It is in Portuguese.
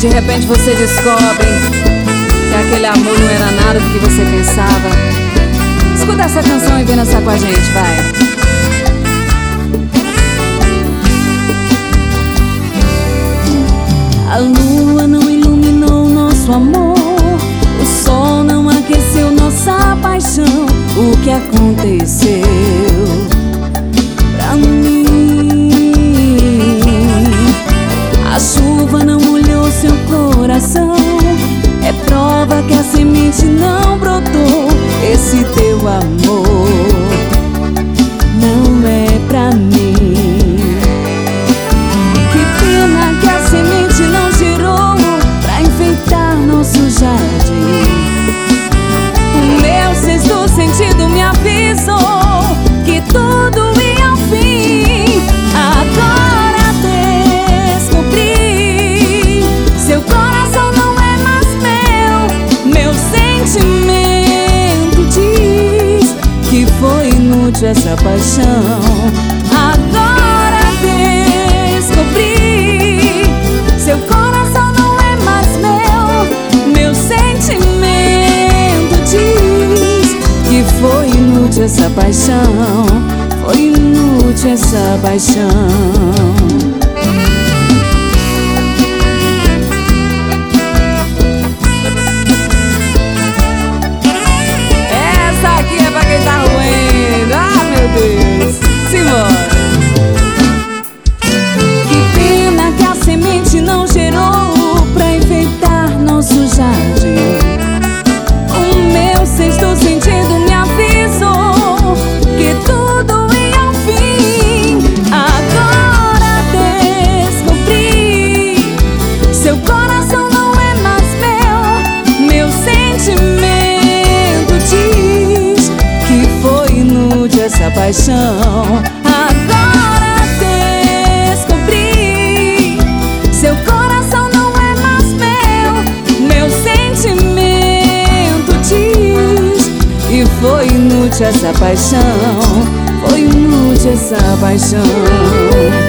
De repente você descobre que aquele amor não era nada do que você pensava. Escuta essa canção e vem dançar com a gente, vai. A lua não iluminou nosso amor, o sol não aqueceu nossa paixão. O que aconteceu pra mim? A chuva não molhou seu coração, é prova que a semente não brotou. Esse teu amor não é pra mim. Que pena que a semente não gerou pra enfeitar nosso jardim. O meu sexto sentido me avisou que tudo ia ao fim. Agora descobri, seu coração não é mais meu. Meu sentimento diz que foi inútil essa paixão. Agora descobri, seu coração não é mais meu. Meu sentimento diz que foi inútil essa paixão. Foi inútil essa paixão. Não gerou pra enfeitar nosso jardim. O meu sexto sentido me avisou que tudo ia ao fim. Agora descobri, seu coração não é mais meu. Meu sentimento diz que foi inútil essa paixão. Agora descobri, seu coração não é mais meu. Meu sentimento diz que foi inútil essa paixão. Foi inútil essa paixão.